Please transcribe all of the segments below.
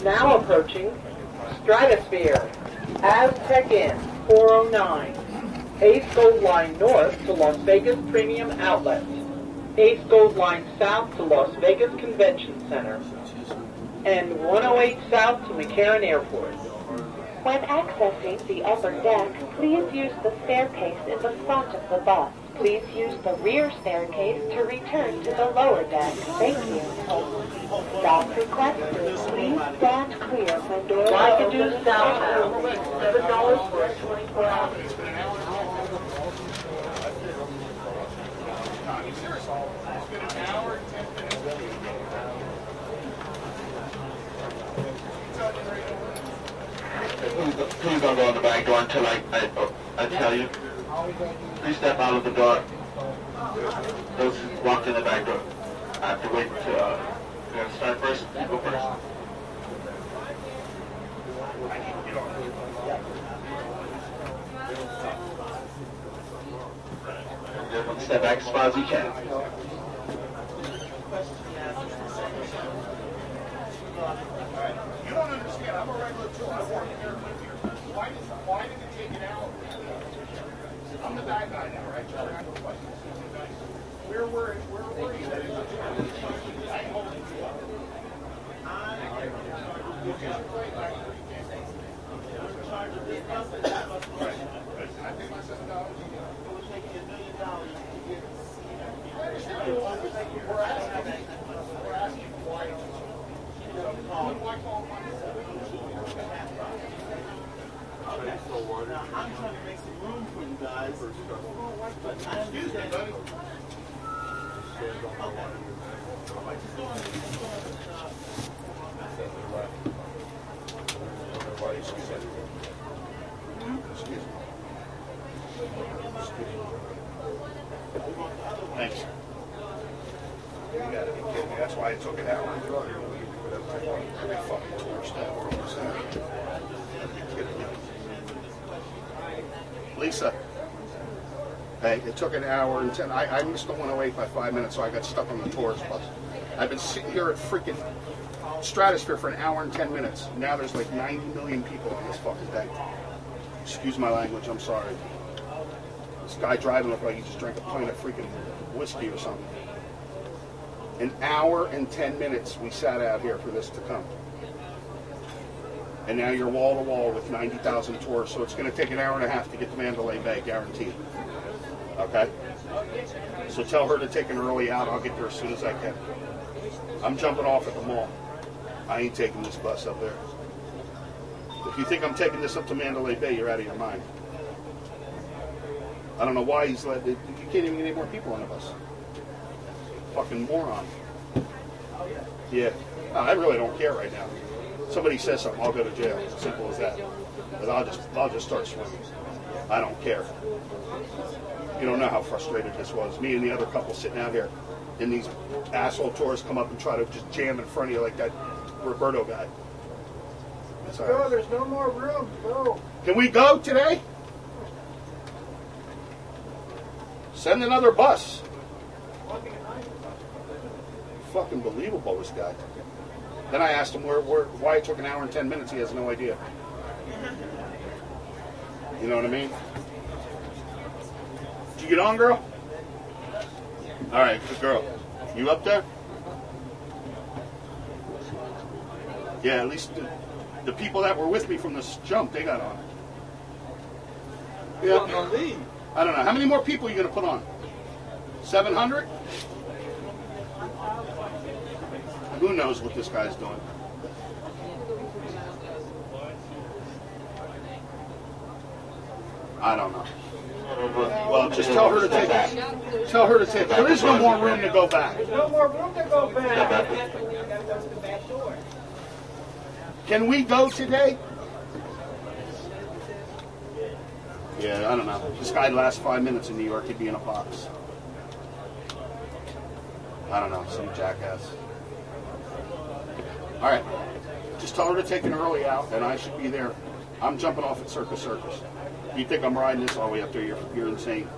Now approaching Stratosphere. Aztec Inn, 409. Ace Gold Line North to Las Vegas Premium Outlets. Ace Gold Line South to Las Vegas Convention Center. And 108 South to McCarran Airport. When accessing the upper deck, please use the staircase in the front of the bus. Please use the rear staircase to return to the lower deck. Thank you. Stop requested. Please stand clear when doors Like open. to do southbound, $7 for a 24-hour. Please don't go in the back door until I tell you. Please step out of the door. Those who walked in the back door. I have to wait until you're going to start first. You go first. Everyone step back as far as you can. You don't understand. I'm a regular tour. I work here. Why did it take an hour? I'm the bad guy now, right? You're not the question. Where were you? I think my $7 it was making $1 million to get to see that. We're asking why. Now, I'm trying to make some room for you guys. Excuse me, buddy. Thanks. You gotta be kidding me. That's why it took an hour. Every fucking tourist Lisa, hey, it took an hour and 10. I missed the 108 by 5 minutes, so I got stuck on the tourist bus. I've been sitting here at freaking Stratosphere for an hour and 10 minutes. Now there's like 90 million people on this fucking thing. Excuse my language, I'm sorry. This guy driving looked like he just drank a pint of freaking whiskey or something. An hour and 10 minutes we sat out here for this to come. And now you're wall to wall with 90,000 tourists, so it's going to take an hour and a half to get to Mandalay Bay, guaranteed. Okay? So tell her to take an early out. I'll get there as soon as I can. I'm jumping off at the mall. I ain't taking this bus up there. If you think I'm taking this up to Mandalay Bay, you're out of your mind. I don't know why he's let it. You can't even get any more people on the bus. Fucking moron. Yeah. No, I really don't care right now. Somebody says something, I'll go to jail. Simple as that. But I'll just start swimming. I don't care. You don't know how frustrated this was. Me and the other couple sitting out here, and these asshole tourists come up and try to just jam in front of you like that Roberto guy. That's all right. No, there's no more room. Go. Can we go today? Send another bus. Fucking believable, this guy. Then I asked him why it took an hour and 10 minutes. He has no idea. You know what I mean? Did you get on, girl? All right, good girl. You up there? Yeah, at least the people that were with me from this jump, they got on. Yeah. I don't know. How many more people are you going to put on? 700? Who knows what this guy's doing? I don't know. Well, just tell her to take it. Tell her to take it. There is no more room to go back. There's no more room to go back. Can we go today? Yeah, I don't know. This guy lasts 5 minutes in New York, he'd be in a box. I don't know, some jackass. All right, just tell her to take an early out, and I should be there. I'm jumping off at Circus Circus. You think I'm riding this all the way up there? You're insane.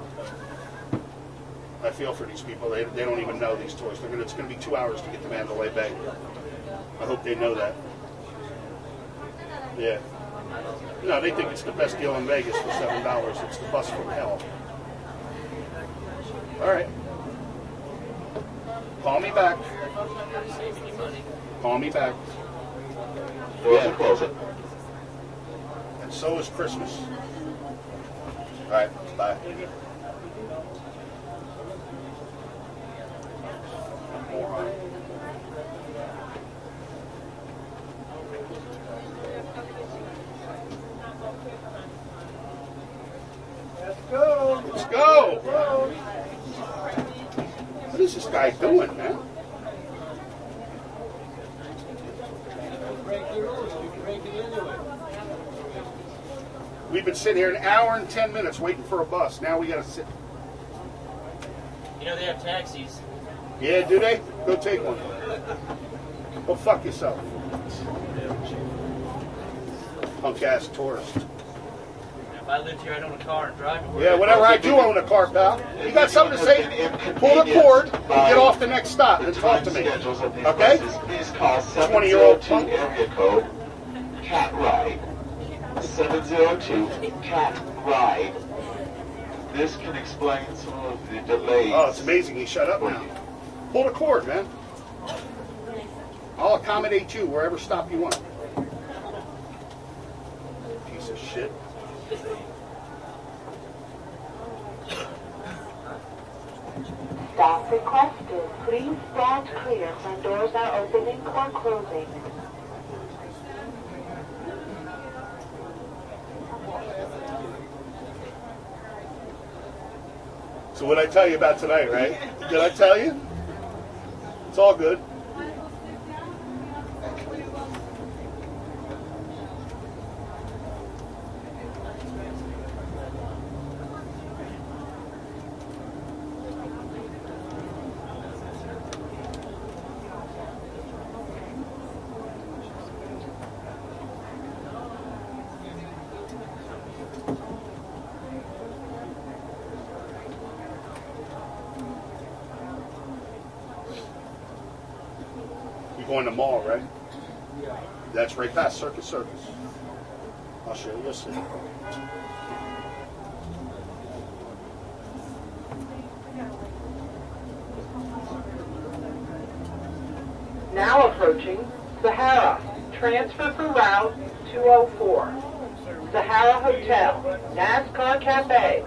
I feel for these people. They don't even know these tours. It's going to be 2 hours to get to Mandalay Bay. I hope they know that. Yeah. No, they think it's the best deal in Vegas for $7. It's the bus from hell. All right. Call me back. Call me back. Doors are closing. And so is Christmas. All right. Bye. Moron. Let's go. Let's go. What is this guy doing, man? We've been sitting here an hour and 10 minutes waiting for a bus. Now we got to sit. You know they have taxis. Yeah, do they? Go take one. Go fuck yourself. Punk ass tourist. If I lived here, I'd own a car and drive it. Yeah, whatever. I do own a car, pal. You got something to say? Pull the cord and get off the next stop and talk to me. Okay? Please call 20-year-old punk. area code Cat Ride. 702 Cat Ride. This can explain some of the delays. Oh, it's amazing. He shut up now. Pull the cord, man. I'll accommodate you wherever stop you want. Piece of shit. Stop requested. Please stand clear when doors are opening or closing. So what I tell you about tonight, right? Did I tell you? It's all good. Going to the mall, right? That's right past Circus. I'll show you. You'll see. Now approaching Sahara. Transfer for route 204. Sahara Hotel, NASCAR Cafe.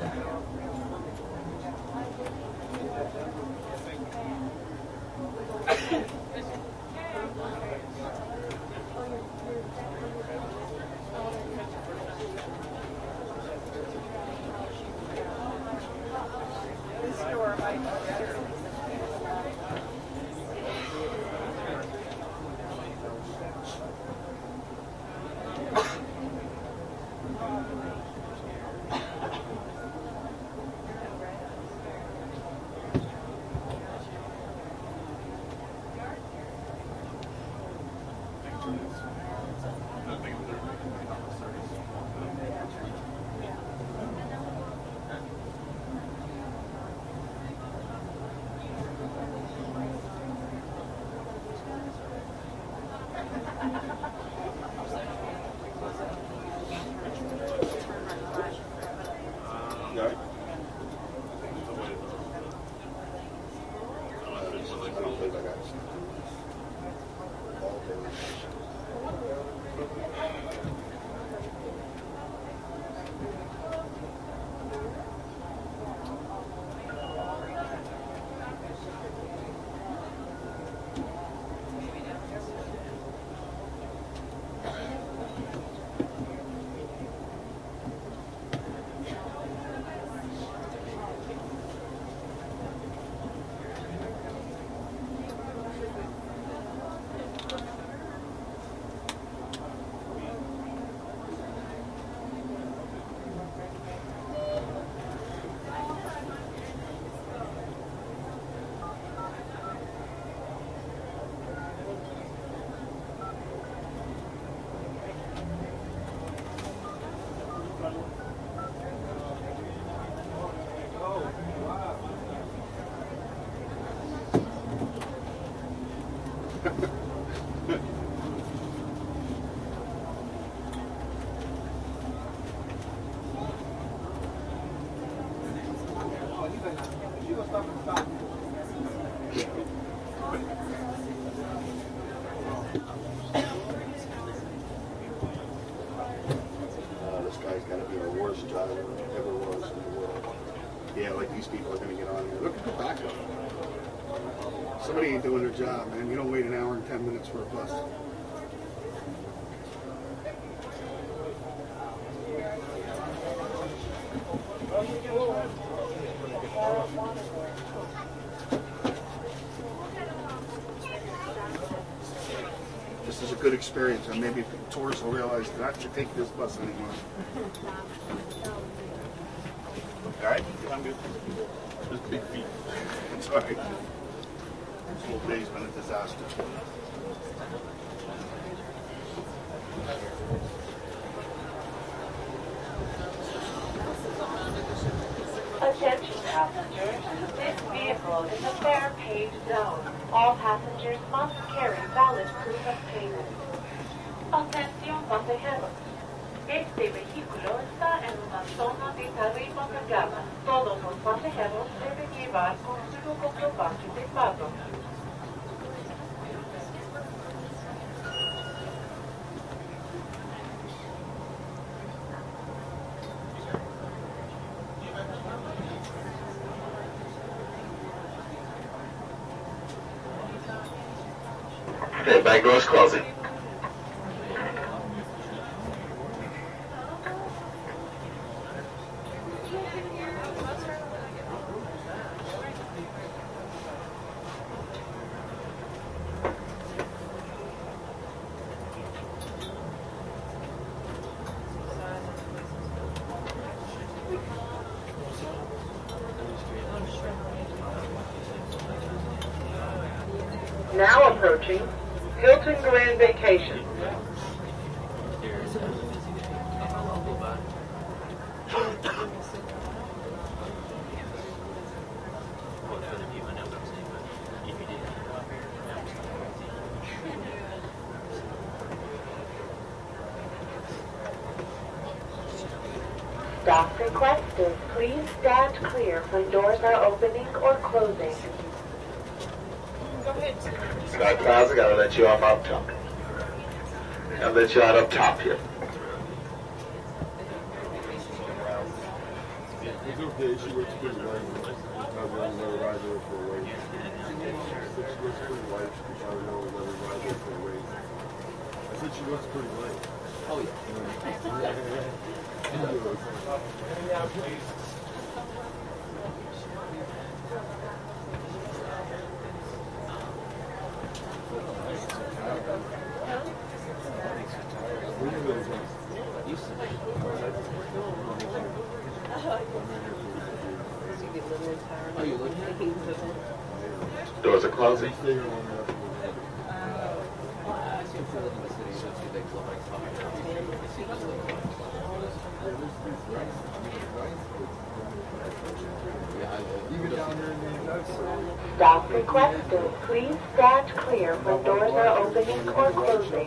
This guy's got to be the worst driver ever was in the world. Yeah, like these people are going to get on here. Look at the backup. Somebody ain't doing their job, man. You don't wait an hour and 10 minutes for a bus. This is a good experience, and maybe tourists will realize not to take this bus anymore. All right? I'm good. Just big feet. It's all right. This whole day's been a disaster. Attention passengers, this vehicle is a fare paid zone. All passengers must carry valid proof of payment. Atención pasajeros. Este vehículo está en una zona de tarifa pagada. Todos los pasajeros deben llevar consigo comprobante de pago. Okay, back door's closing. Now approaching Hilton Grand Vacation. Stop requested. Please stand clear when doors are opening or closing. Sky Plaza, gotta let you off up top. Gotta let you out up top here. It's okay, she works pretty late. I was on another rider for a wait. She works pretty late. She probably knows another rider for a wait. I said she works pretty late. Oh, yeah. Doors are closing. Stop requested. Please stand clear when doors are opening or closing.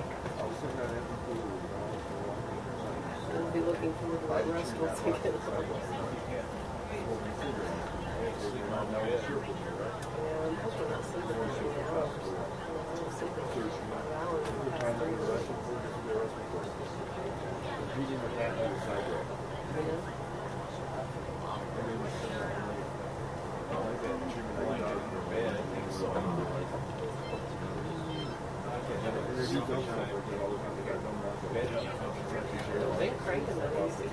I'll be looking forward to that restaurant ticket. They're cranking that AC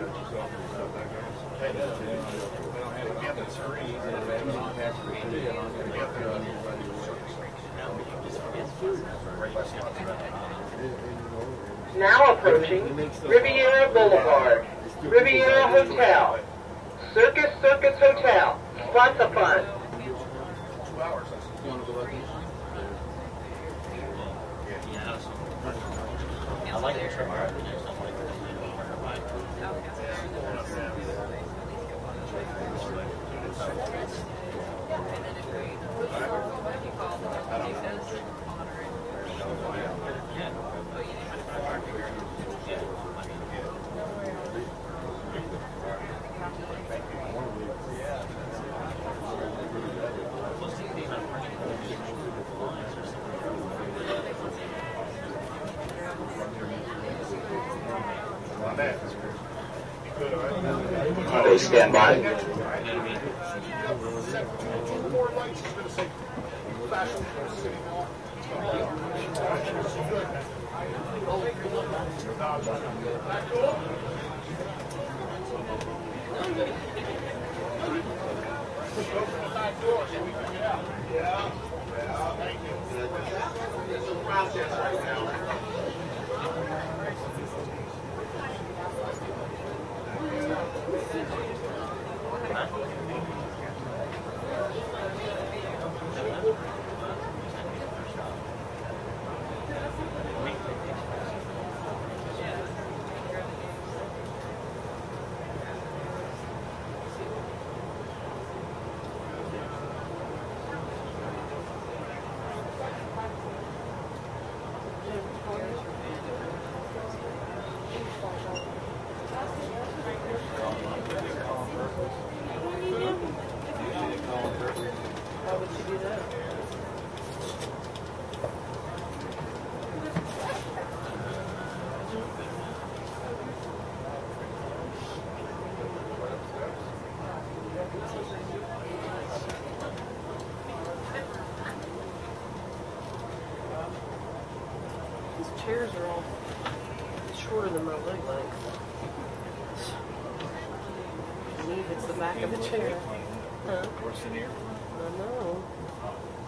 Now approaching Riviera Boulevard, Riviera Hotel, Circus Hotel, front to front. I like the trim. Please stand by. Why would you do that? These chairs are all shorter than my leg length. I believe it's the back of the chair. Huh? I know.